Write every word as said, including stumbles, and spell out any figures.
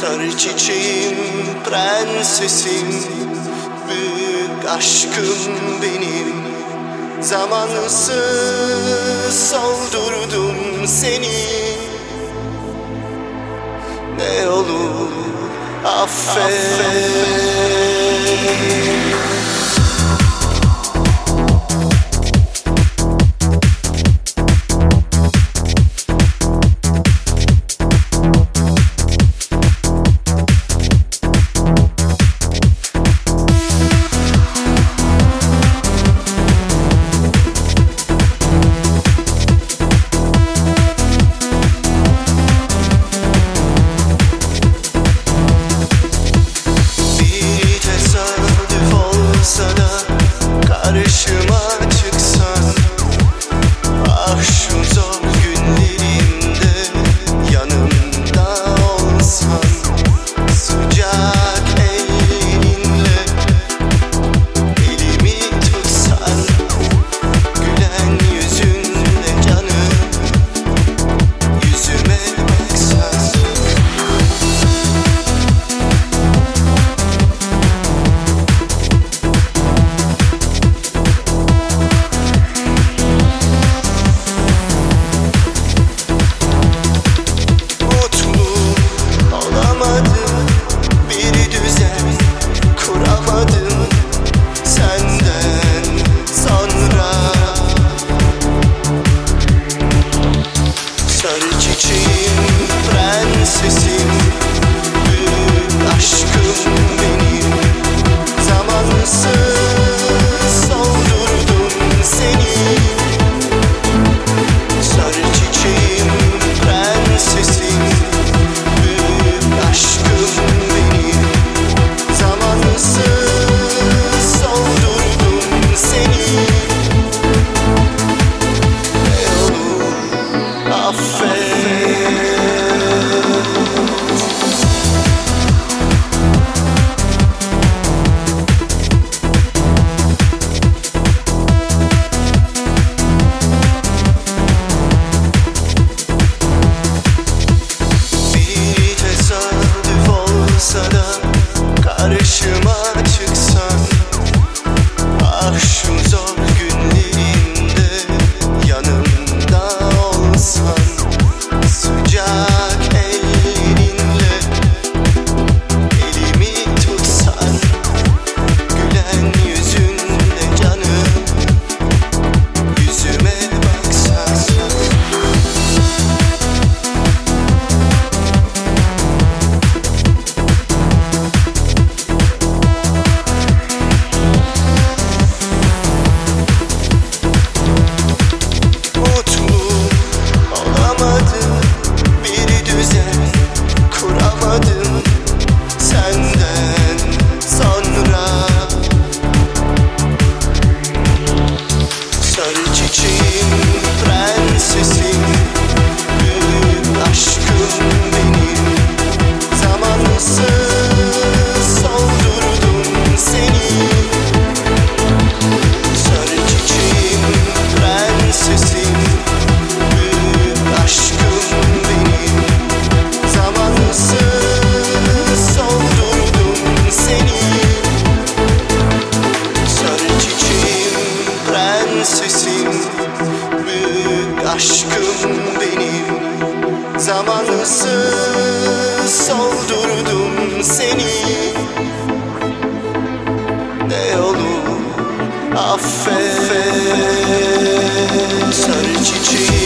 Sarı çiçeğim, prensesim, büyük aşkım benim. Zamansız soldurdum seni. Ne olur affet, affet. Karşıma çıksan, ah şu zor günlerimde yanımda olsan, sıcak elinle elimi tutsan, gülen yüzünle canım yüzüme baksan. Sarı çiçeğim, prensesim, büyük aşkım benim. Zamansız soldurdum seni. Sarı çiçeğim, prensesim, büyük aşkım benim. Zamansız soldurdum seni. Ne olur affet. Bir tesadüf olsa da karşıma çıksan, ah şu zor günlerimde yanımda olsan, sıcak elinle elimi tutsan, gülen yüzünle canım yüzüme baksan. Mutlu olamadım, bir düzen kuramadım senden sonra. Sarı çiçeğim, prensesim, büyük aşkım benim. Zamansız soldurdum seni. Sarı çiçeğim, prensesim, büyük aşkım benim. Zamansız soldurdum seni. Sarı çiçeğim, prensesim, büyük aşkım benim. Zamansız soldurdum seni. Ne olur affet. Sarı çiçeğim,